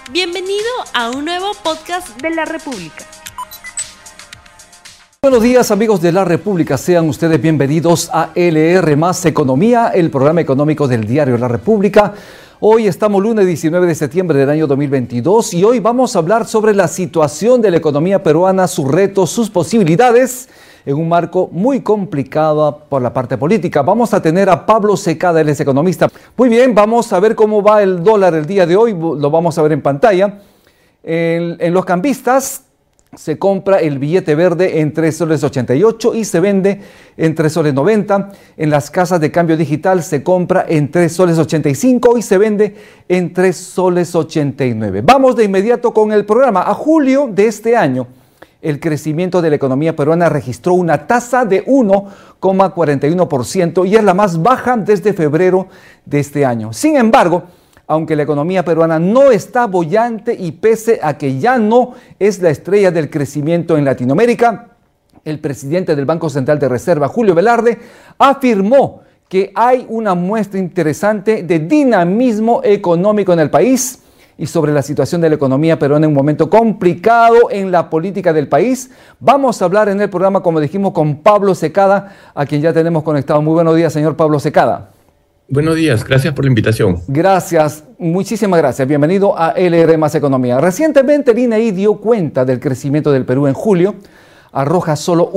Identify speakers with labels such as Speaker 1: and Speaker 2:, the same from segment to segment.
Speaker 1: Bienvenido a un nuevo podcast de La República.
Speaker 2: Buenos días, amigos de La República, sean ustedes bienvenidos a LR Más Economía, el programa económico del diario La República. Hoy estamos lunes 19 de septiembre del año 2022 y hoy vamos a hablar sobre la situación de la economía peruana, sus retos, sus posibilidades en un marco muy complicado por la parte política. Vamos a tener a Pablo Secada, él es economista. Muy bien, vamos a ver cómo va el dólar el día de hoy, lo vamos a ver en pantalla. En los cambistas se compra el billete verde en 3 soles 88 y se vende en 3 soles 90. En las casas de cambio digital se compra en 3 soles 85 y se vende en 3 soles 89. Vamos de inmediato con el programa. A julio de este año, el crecimiento de la economía peruana registró una tasa de 1,41% y es la más baja desde febrero de este año. Sin embargo, aunque la economía peruana no está boyante y pese a que ya no es la estrella del crecimiento en Latinoamérica, el presidente del Banco Central de Reserva, Julio Velarde, afirmó que hay una muestra interesante de dinamismo económico en el país. Y sobre la situación de la economía peruana en un momento complicado en la política del país, vamos a hablar en el programa, como dijimos, con Pablo Secada, a quien ya tenemos conectado. Muy buenos días, señor Pablo Secada.
Speaker 3: Buenos días, gracias por la invitación.
Speaker 2: Gracias, muchísimas gracias. Bienvenido a LR Más Economía. Recientemente el INEI dio cuenta del crecimiento del Perú en julio. Arroja solo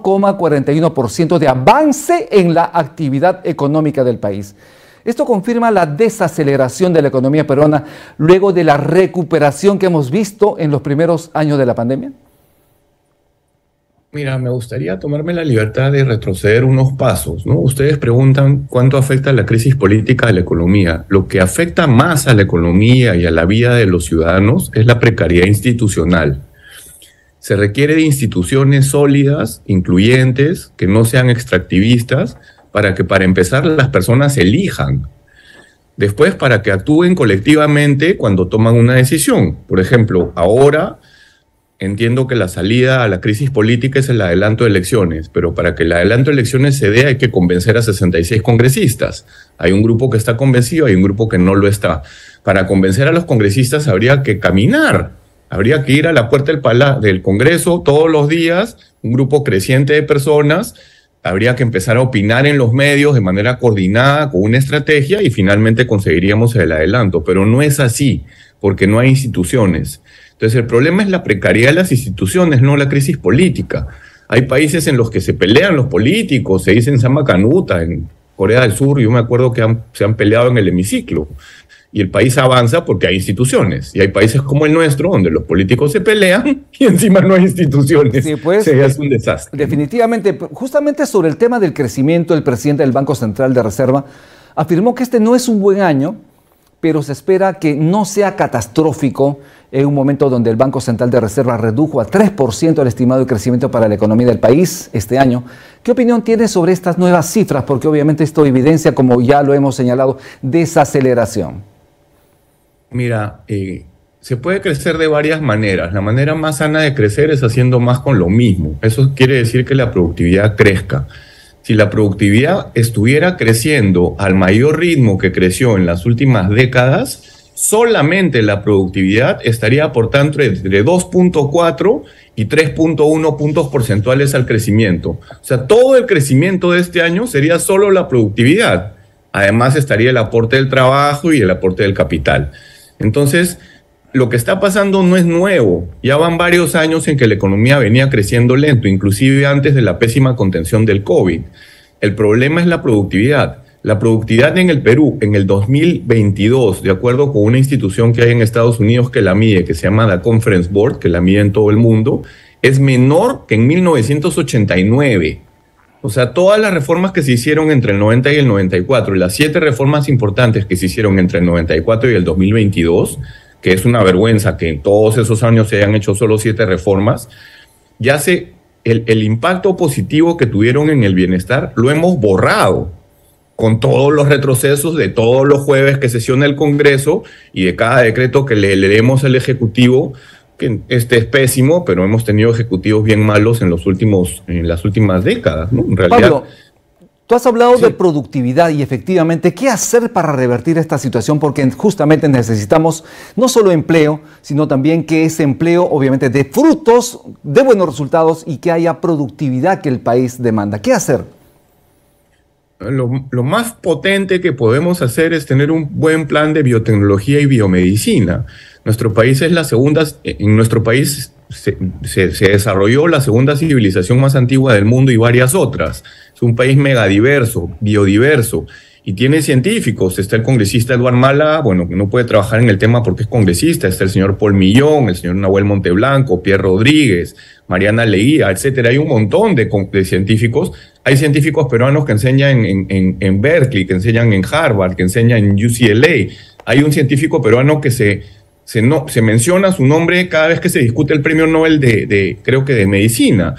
Speaker 2: 1,41% de avance en la actividad económica del país. Esto confirma la desaceleración de la economía peruana luego de la recuperación que hemos visto en los primeros años de la pandemia.
Speaker 3: Mira, me gustaría tomarme la libertad de retroceder unos pasos, ¿no? Ustedes preguntan cuánto afecta la crisis política a la economía. Lo que afecta más a la economía y a la vida de los ciudadanos es la precariedad institucional. Se requiere de instituciones sólidas, incluyentes, que no sean extractivistas, para empezar las personas elijan. Después, para que actúen colectivamente cuando toman una decisión. Por ejemplo, ahora entiendo que la salida a la crisis política es el adelanto de elecciones, pero para que el adelanto de elecciones se dé hay que convencer a 66 congresistas. Hay un grupo que está convencido, hay un grupo que no lo está. Para convencer a los congresistas habría que caminar, habría que ir a la puerta del Congreso todos los días, un grupo creciente de personas. Habría que empezar a opinar en los medios de manera coordinada, con una estrategia, y finalmente conseguiríamos el adelanto. Pero no es así, porque no hay instituciones. Entonces el problema es la precariedad de las instituciones, no la crisis política. Hay países en los que se pelean los políticos, se dicen Sama Canuta, en Corea del Sur, yo me acuerdo que se han peleado en el hemiciclo. Y el país avanza porque hay instituciones. Y hay países como el nuestro, donde los políticos se pelean y encima no hay instituciones.
Speaker 2: Sí, pues,
Speaker 3: es un desastre.
Speaker 2: Definitivamente. Justamente sobre el tema del crecimiento, el presidente del Banco Central de Reserva afirmó que este no es un buen año, pero se espera que no sea catastrófico en un momento donde el Banco Central de Reserva redujo a 3% el estimado de crecimiento para la economía del país este año. ¿Qué opinión tiene sobre estas nuevas cifras? Porque obviamente esto evidencia, como ya lo hemos señalado, desaceleración.
Speaker 3: Mira, se puede crecer de varias maneras. La manera más sana de crecer es haciendo más con lo mismo. Eso quiere decir que la productividad crezca. Si la productividad estuviera creciendo al mayor ritmo que creció en las últimas décadas, solamente la productividad estaría aportando entre 2.4 y 3.1 puntos porcentuales al crecimiento. O sea, todo el crecimiento de este año sería solo la productividad. Además estaría el aporte del trabajo y el aporte del capital. Entonces, lo que está pasando no es nuevo. Ya van varios años en que la economía venía creciendo lento, inclusive antes de la pésima contención del COVID. El problema es la productividad. La productividad en el Perú en el 2022, de acuerdo con una institución que hay en Estados Unidos que la mide, que se llama The Conference Board, que la mide en todo el mundo, es menor que en 1989. O sea, todas las reformas que se hicieron entre el 90 y el 94, y las 7 reformas importantes que se hicieron entre el 94 y el 2022, que es una vergüenza que en todos esos años se hayan hecho solo 7 reformas, el impacto positivo que tuvieron en el bienestar lo hemos borrado con todos los retrocesos de todos los jueves que sesiona el Congreso y de cada decreto que le leemos al Ejecutivo, que este es pésimo, pero hemos tenido ejecutivos bien malos en las últimas décadas, ¿no? En realidad,
Speaker 2: Pablo, Tú has hablado de productividad y efectivamente, ¿qué hacer para revertir esta situación? Porque justamente necesitamos no solo empleo, sino también que ese empleo obviamente dé frutos, dé buenos resultados y que haya productividad que el país demanda. ¿Qué hacer?
Speaker 3: Lo más potente que podemos hacer es tener un buen plan de biotecnología y biomedicina. Nuestro país es en nuestro país se desarrolló la segunda civilización más antigua del mundo y varias otras. Es un país megadiverso, biodiverso, y tiene científicos. Está el congresista Eduardo Mala, bueno, que no puede trabajar en el tema porque es congresista. Está el señor Paul Millón, el señor Nahuel Monteblanco, Pierre Rodríguez, Mariana Leguía, etcétera. Hay un montón de científicos. Hay científicos peruanos que enseñan en Berkeley, que enseñan en Harvard, que enseñan en UCLA. Hay un científico peruano que se menciona su nombre cada vez que se discute el premio Nobel creo que de medicina.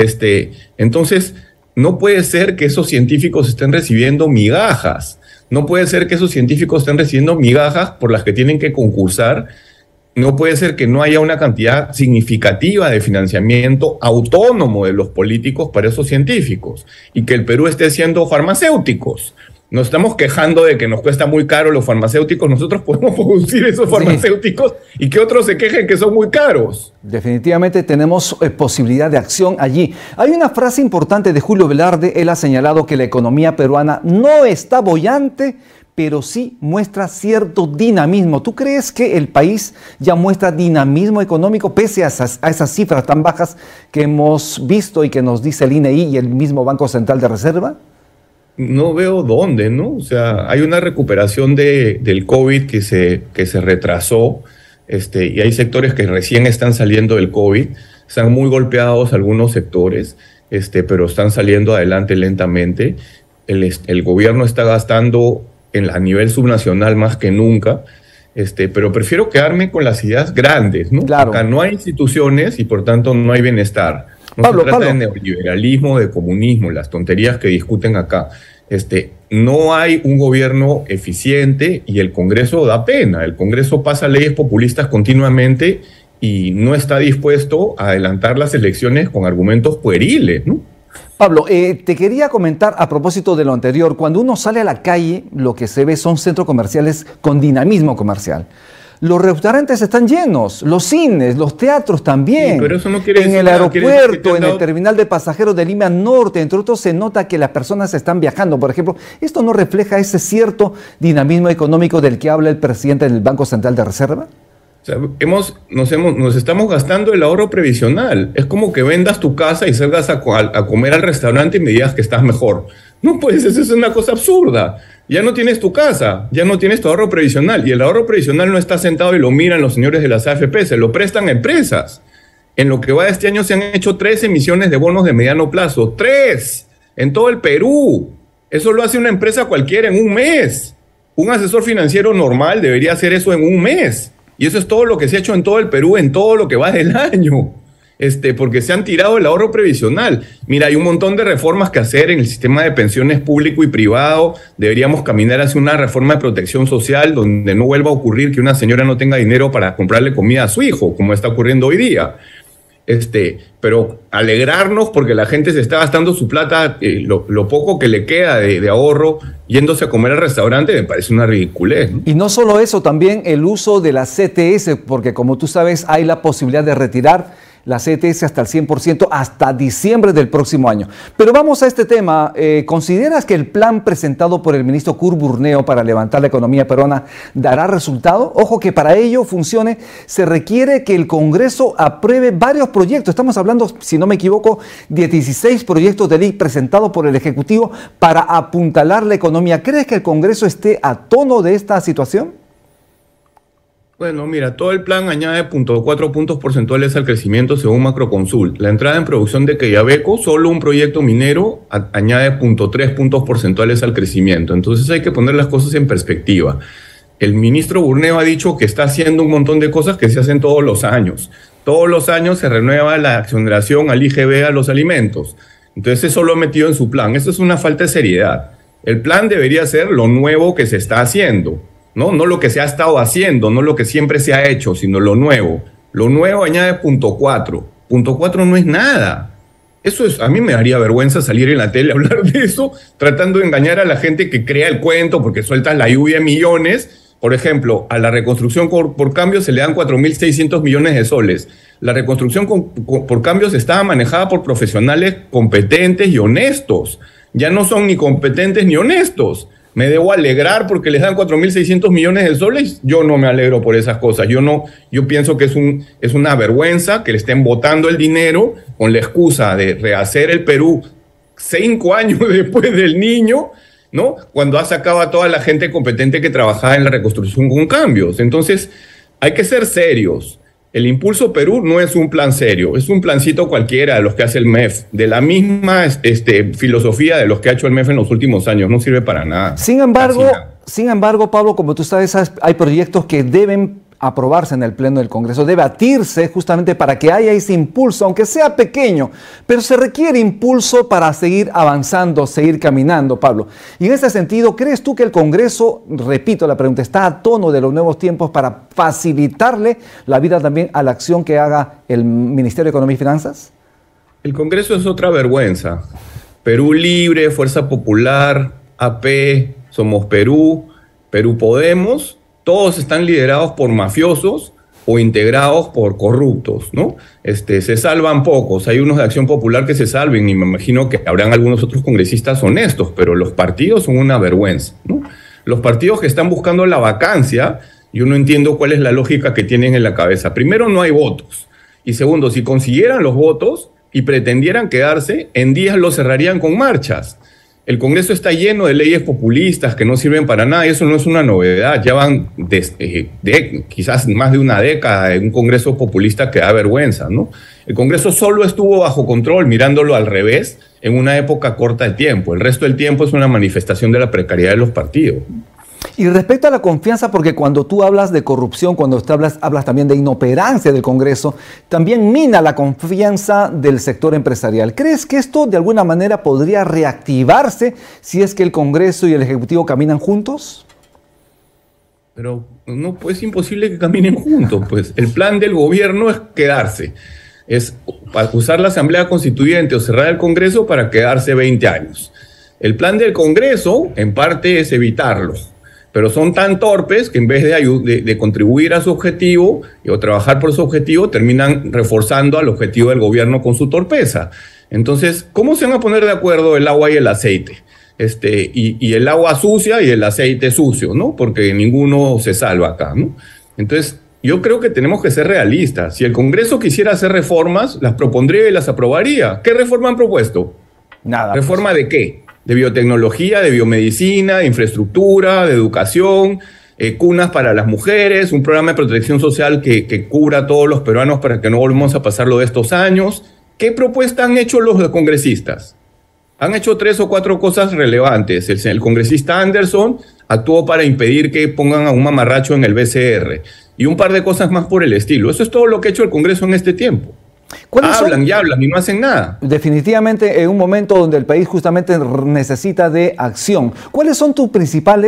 Speaker 3: Entonces, no puede ser que esos científicos estén recibiendo migajas. No puede ser que esos científicos estén recibiendo migajas por las que tienen que concursar. No puede ser que no haya una cantidad significativa de financiamiento autónomo de los políticos para esos científicos y que el Perú esté siendo farmacéuticos. Nos estamos quejando de que nos cuesta muy caro los farmacéuticos. Nosotros podemos producir esos farmacéuticos y que otros se quejen que son muy caros.
Speaker 2: Definitivamente tenemos posibilidad de acción allí. Hay una frase importante de Julio Velarde. Él ha señalado que la economía peruana no está boyante, pero sí muestra cierto dinamismo. ¿Tú crees que el país ya muestra dinamismo económico pese a esas cifras tan bajas que hemos visto y que nos dice el INEI y el mismo Banco Central de Reserva?
Speaker 3: No veo dónde, ¿no? O sea, hay una recuperación del COVID que se retrasó, y hay sectores que recién están saliendo del COVID. Están muy golpeados algunos sectores, pero están saliendo adelante lentamente. El gobierno está gastando a nivel subnacional más que nunca, pero prefiero quedarme con las ideas grandes, ¿no?
Speaker 2: Claro.
Speaker 3: Acá no hay instituciones y por tanto no hay bienestar. No se trata de neoliberalismo, de comunismo, las tonterías que discuten acá. No hay un gobierno eficiente y el Congreso da pena. El Congreso pasa leyes populistas continuamente y no está dispuesto a adelantar las elecciones con argumentos pueriles, ¿no?
Speaker 2: Pablo, te quería comentar a propósito de lo anterior. Cuando uno sale a la calle, lo que se ve son centros comerciales con dinamismo comercial. Los restaurantes están llenos, los cines, los teatros también.
Speaker 3: Sí, pero eso no quiere
Speaker 2: en
Speaker 3: decir
Speaker 2: el
Speaker 3: nada.
Speaker 2: aeropuerto, en el terminal de pasajeros de Lima Norte, entre otros, se nota que las personas están viajando. Por ejemplo, ¿esto no refleja ese cierto dinamismo económico del que habla el presidente del Banco Central de Reserva?
Speaker 3: O sea, nos estamos gastando el ahorro previsional. Es como que vendas tu casa y salgas a comer al restaurante y me digas que estás mejor. No, pues eso es una cosa absurda. Ya no tienes tu casa, ya no tienes tu ahorro previsional. Y el ahorro previsional no está sentado y lo miran los señores de las AFP, se lo prestan a empresas. En lo que va de este año se han hecho 3 emisiones de bonos de mediano plazo. 3 en todo el Perú. Eso lo hace una empresa cualquiera en un mes. Un asesor financiero normal debería hacer eso en un mes. Y eso es todo lo que se ha hecho en todo el Perú, en todo lo que va del año. Porque se han tirado el ahorro previsional. Mira, hay un montón de reformas que hacer en el sistema de pensiones público y privado. Deberíamos caminar hacia una reforma de protección social donde no vuelva a ocurrir que una señora no tenga dinero para comprarle comida a su hijo, como está ocurriendo hoy día. Pero alegrarnos porque la gente se está gastando su plata, lo poco que le queda de ahorro, yéndose a comer al restaurante, me parece una ridiculez, ¿no?
Speaker 2: Y no solo eso, también el uso de la CTS, porque como tú sabes, hay la posibilidad de retirar la CTS hasta el 100% hasta diciembre del próximo año. Pero vamos a este tema. ¿Consideras que el plan presentado por el ministro Kurt Burneo para levantar la economía peruana dará resultado? Ojo que para ello funcione se requiere que el Congreso apruebe varios proyectos. Estamos hablando, si no me equivoco, de 16 proyectos de ley presentados por el Ejecutivo para apuntalar la economía. ¿Crees que el Congreso esté a tono de esta situación?
Speaker 3: Bueno, mira, todo el plan añade 0.4 puntos porcentuales al crecimiento según Macroconsult. La entrada en producción de Quellaveco, solo un proyecto minero, añade 0.3 puntos porcentuales al crecimiento. Entonces hay que poner las cosas en perspectiva. El ministro Burneo ha dicho que está haciendo un montón de cosas que se hacen todos los años. Todos los años se renueva la exoneración al IGB a los alimentos. Entonces eso lo ha metido en su plan. Eso es una falta de seriedad. El plan debería ser lo nuevo que se está haciendo. No lo que se ha estado haciendo, no lo que siempre se ha hecho, sino lo nuevo. Lo nuevo añade 0.4. 0.4 no es nada. A mí me daría vergüenza salir en la tele a hablar de eso, tratando de engañar a la gente que crea el cuento porque sueltas la lluvia de millones. Por ejemplo, a la reconstrucción por cambios se le dan 4.600 millones de soles. La reconstrucción por cambios estaba manejada por profesionales competentes y honestos. Ya no son ni competentes ni honestos. Me debo alegrar porque les dan 4.600 millones de soles. Yo no me alegro por esas cosas. Yo pienso que es una vergüenza que le estén botando el dinero con la excusa de rehacer el Perú 5 años después del niño, ¿no? Cuando ha sacado a toda la gente competente que trabajaba en la reconstrucción con cambios. Entonces, hay que ser serios. El Impulso Perú no es un plan serio, es un plancito cualquiera de los que hace el MEF, de la misma filosofía de los que ha hecho el MEF en los últimos años, no sirve para nada.
Speaker 2: Sin embargo, Pablo, como tú sabes, hay proyectos que deben aprobarse en el Pleno del Congreso, debatirse justamente para que haya ese impulso, aunque sea pequeño, pero se requiere impulso para seguir avanzando, seguir caminando, Pablo. Y en ese sentido, ¿crees tú que el Congreso, repito la pregunta, está a tono de los nuevos tiempos para facilitarle la vida también a la acción que haga el Ministerio de Economía y Finanzas?
Speaker 3: El Congreso es otra vergüenza. Perú Libre, Fuerza Popular, AP, Somos Perú, Perú Podemos, todos están liderados por mafiosos o integrados por corruptos, ¿no? Se salvan pocos. Hay unos de Acción Popular que se salven y me imagino que habrán algunos otros congresistas honestos, pero los partidos son una vergüenza, ¿no? Los partidos que están buscando la vacancia, yo no entiendo cuál es la lógica que tienen en la cabeza. Primero, no hay votos. Y segundo, si consiguieran los votos y pretendieran quedarse, en días los cerrarían con marchas. El Congreso está lleno de leyes populistas que no sirven para nada y eso no es una novedad. Ya van quizás más de una década en un Congreso populista que da vergüenza, ¿no? El Congreso solo estuvo bajo control, mirándolo al revés, en una época corta de tiempo. El resto del tiempo es una manifestación de la precariedad de los partidos.
Speaker 2: Y respecto a la confianza, porque cuando tú hablas de corrupción, cuando tú hablas también de inoperancia del Congreso, también mina la confianza del sector empresarial. ¿Crees que esto de alguna manera podría reactivarse si es que el Congreso y el Ejecutivo caminan juntos?
Speaker 3: Pero no, pues es imposible que caminen juntos. Pues el plan del gobierno es quedarse. Es usar la Asamblea Constituyente o cerrar el Congreso para quedarse 20 años. El plan del Congreso, en parte, es evitarlo. Pero son tan torpes que en vez de contribuir a su objetivo o trabajar por su objetivo, terminan reforzando al objetivo del gobierno con su torpeza. Entonces, ¿cómo se van a poner de acuerdo el agua y el aceite? Y el agua sucia y el aceite sucio, ¿no? Porque ninguno se salva acá, ¿no? Entonces, yo creo que tenemos que ser realistas. Si el Congreso quisiera hacer reformas, las propondría y las aprobaría. ¿Qué reforma han propuesto?
Speaker 2: Nada.
Speaker 3: ¿Reforma de qué? De biotecnología, de biomedicina, de infraestructura, de educación, cunas para las mujeres, un programa de protección social que cubra a todos los peruanos para que no volvamos a pasarlo de estos años. ¿Qué propuesta han hecho los congresistas? Han hecho 3 o 4 cosas relevantes. El congresista Anderson actuó para impedir que pongan a un mamarracho en el BCR y un par de cosas más por el estilo. Eso es todo lo que ha hecho el Congreso en este tiempo. Hablan y hablan y no hacen nada.
Speaker 2: Definitivamente en un momento donde el país justamente necesita de acción. ¿Cuáles son tus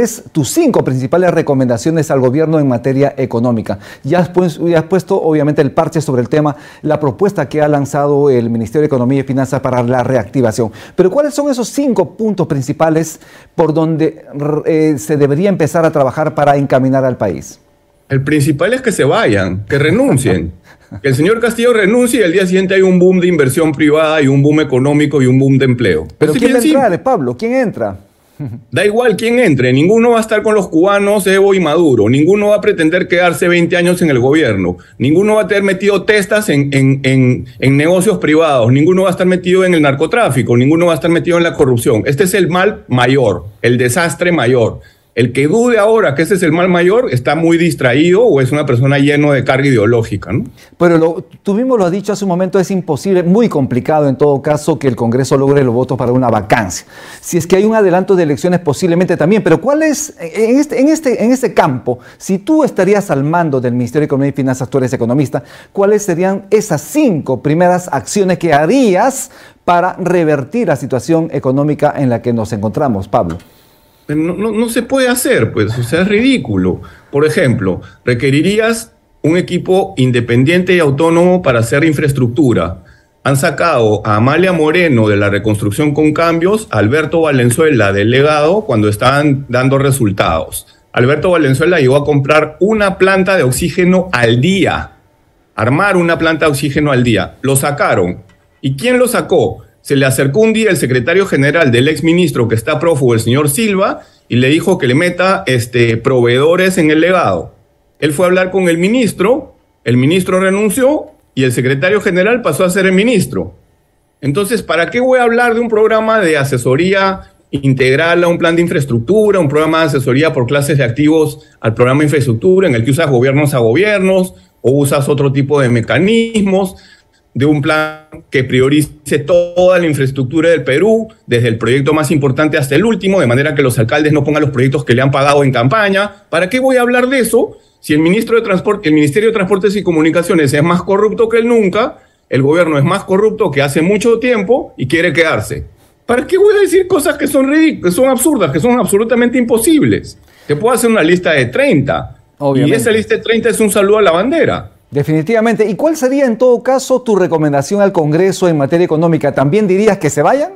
Speaker 2: 5 principales recomendaciones al gobierno en materia económica? Ya has puesto obviamente el parche sobre el tema, la propuesta que ha lanzado el Ministerio de Economía y Finanzas para la reactivación. Pero ¿cuáles son esos 5 puntos principales por donde se debería empezar a trabajar para encaminar al país?
Speaker 3: El principal es que se vayan, que renuncien. Que el señor Castillo renuncie y al día siguiente hay un boom de inversión privada y un boom económico y un boom de empleo.
Speaker 2: ¿Pero quién va a entrar, Pablo? ¿Quién entra?
Speaker 3: Da igual quién entre, ninguno va a estar con los cubanos, Evo y Maduro, ninguno va a pretender quedarse 20 años en el gobierno, ninguno va a tener metido testas en negocios privados, ninguno va a estar metido en el narcotráfico, ninguno va a estar metido en la corrupción. Este es el mal mayor, el desastre mayor. El que dude ahora que ese es el mal mayor está muy distraído o es una persona llena de carga ideológica, ¿no?
Speaker 2: Pero tú mismo lo has dicho hace un momento, es imposible, muy complicado en todo caso que el Congreso logre los votos para una vacancia. Si es que hay un adelanto de elecciones posiblemente también, pero ¿cuál es, en este campo, si tú estarías al mando del Ministerio de Economía y Finanzas, tú eres economista, ¿cuáles serían esas 5 primeras acciones que harías para revertir la situación económica en la que nos encontramos, Pablo?
Speaker 3: No se puede hacer, pues, o sea, es ridículo. Por ejemplo, requerirías un equipo independiente y autónomo para hacer infraestructura. Han sacado a Amalia Moreno de la Reconstrucción con Cambios, a Alberto Valenzuela del Legado cuando estaban dando resultados. Alberto Valenzuela llegó a comprar una planta de oxígeno al día, armar una planta de oxígeno al día. Lo sacaron. ¿Y quién lo sacó? Se le acercó un día el secretario general del exministro que está prófugo, el señor Silva, y le dijo que le meta proveedores en el Legado. Él fue a hablar con el ministro renunció y el secretario general pasó a ser el ministro. Entonces, ¿para qué voy a hablar de un programa de asesoría integral a un plan de infraestructura, un programa de asesoría por clases de activos al programa de infraestructura en el que usas gobiernos a gobiernos o usas otro tipo de mecanismos, de un plan que priorice toda la infraestructura del Perú, desde el proyecto más importante hasta el último, de manera que los alcaldes no pongan los proyectos que le han pagado en campaña? ¿Para qué voy a hablar de eso si el Ministerio de Transportes y Comunicaciones es más corrupto que nunca, el gobierno es más corrupto que hace mucho tiempo y quiere quedarse? ¿Para qué voy a decir cosas que son ridículas, que son absurdas, que son absolutamente imposibles? Te puedo hacer una lista de 30. Obviamente. Y esa lista de 30 es un saludo a la bandera.
Speaker 2: Definitivamente. ¿Y cuál sería en todo caso tu recomendación al Congreso en materia económica? ¿También dirías que se vayan?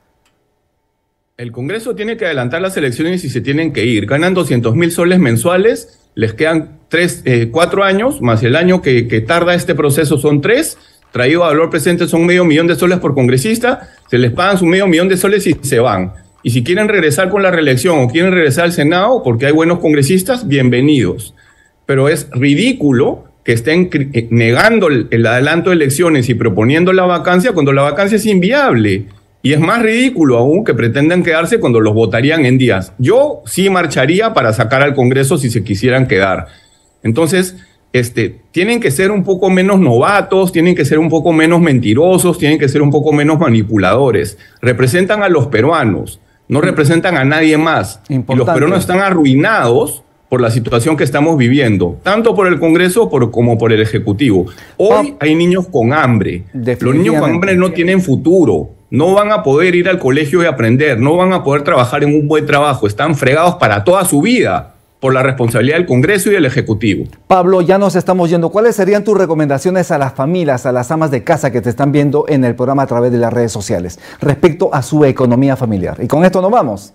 Speaker 3: El Congreso tiene que adelantar las elecciones y se tienen que ir. Ganan 200.000 soles mensuales, les quedan 4 años, más el año que tarda este proceso son 3. Traído a valor presente son $500,000 soles por congresista, se les pagan su $500,000 soles y se van. Y si quieren regresar con la reelección o quieren regresar al Senado porque hay buenos congresistas, bienvenidos. Pero es ridículo que estén negando el adelanto de elecciones y proponiendo la vacancia cuando la vacancia es inviable. Y es más ridículo aún que pretendan quedarse cuando los votarían en días. Yo sí marcharía para sacar al Congreso si se quisieran quedar. Entonces, tienen que ser un poco menos novatos, tienen que ser un poco menos mentirosos, tienen que ser un poco menos manipuladores. Representan a los peruanos, no representan a nadie más. Importante. Y los peruanos están arruinados por la situación que estamos viviendo, tanto por el Congreso como por el Ejecutivo. Hoy hay niños con hambre. Los niños con hambre no tienen futuro. No van a poder ir al colegio y aprender, no van a poder trabajar en un buen trabajo. Están fregados para toda su vida por la responsabilidad del Congreso y del Ejecutivo. Pablo, ya nos estamos yendo. ¿Cuáles serían tus recomendaciones a las familias, a las amas de casa que te están viendo en el programa a través de las redes sociales respecto a su economía familiar? Y con esto nos vamos.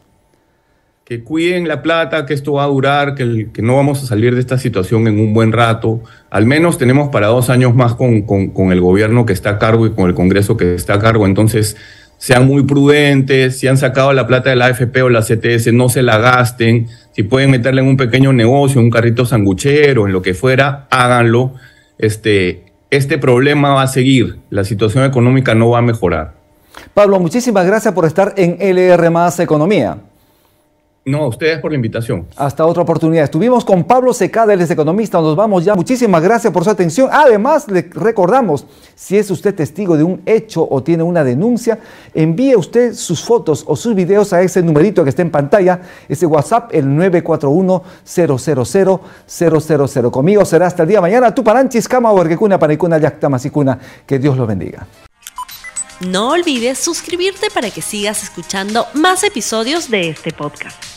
Speaker 3: Que cuiden la plata, que esto va a durar, que no vamos a salir de esta situación en un buen rato. Al menos tenemos para 2 años más con el gobierno que está a cargo y con el Congreso que está a cargo. Entonces, sean muy prudentes. Si han sacado la plata de la AFP o la CTS, no se la gasten. Si pueden meterla en un pequeño negocio, en un carrito sanguchero, en lo que fuera, háganlo. Este problema va a seguir. La situación económica no va a mejorar. Pablo, muchísimas gracias por estar en LR Más Economía. No, a ustedes por la invitación. Hasta otra oportunidad. Estuvimos con Pablo Secada, él es economista. Nos vamos ya. Muchísimas gracias por su atención. Además, le recordamos, si es usted testigo de un hecho o tiene una denuncia, envíe usted sus fotos o sus videos a ese numerito que está en pantalla, ese WhatsApp, el 941-000-000. Conmigo será hasta el día de mañana. Tuparanchis, Kama, Huerquecuna, Panicuna, Yactamasicuna. Que Dios los bendiga.
Speaker 1: No olvides suscribirte para que sigas escuchando más episodios de este podcast.